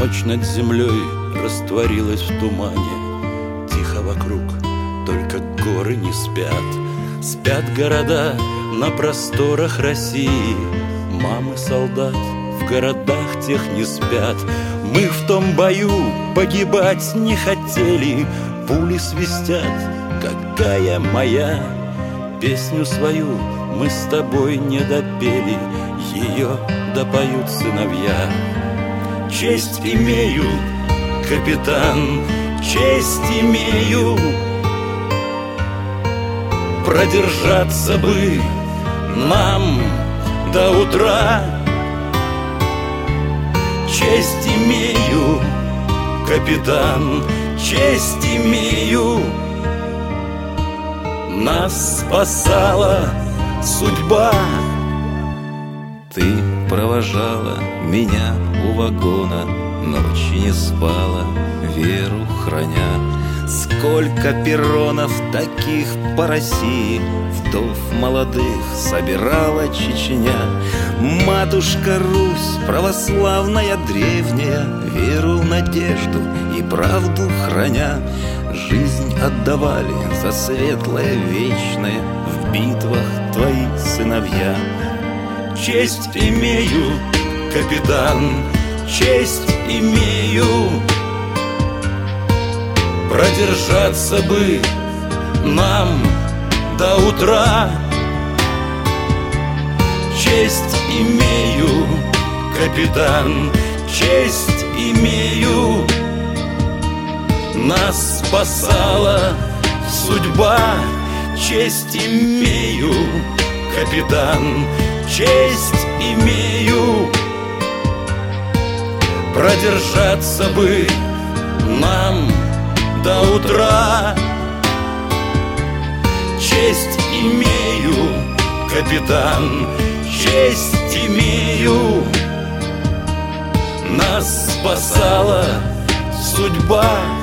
Ночь над землей растворилась в тумане. Тихо вокруг, только горы не спят. Спят города на просторах России. Мамы солдат в городах тех не спят. Мы в том бою погибать не хотели. Пули свистят, какая моя. Песню свою мы с тобой не допели. Ее допоют сыновья. Честь имею, капитан, честь имею. Продержаться бы нам до утра. Честь имею, капитан, честь имею. Нас спасала судьба. Ты провожала меня у вагона, ночи не спала, веру храня. Сколько перронов таких по России, вдов молодых собирала Чечня. Матушка Русь, православная древняя, веру, надежду и правду храня, жизнь отдавали за светлое вечное в битвах твои сыновья. Честь имею, капитан, честь имею. Продержаться бы нам до утра. Честь имею, капитан, честь имею. Нас спасала судьба. Честь имею, капитан, честь имею. Продержаться бы нам до утра. Честь имею, капитан, честь имею. Нас спасала судьба.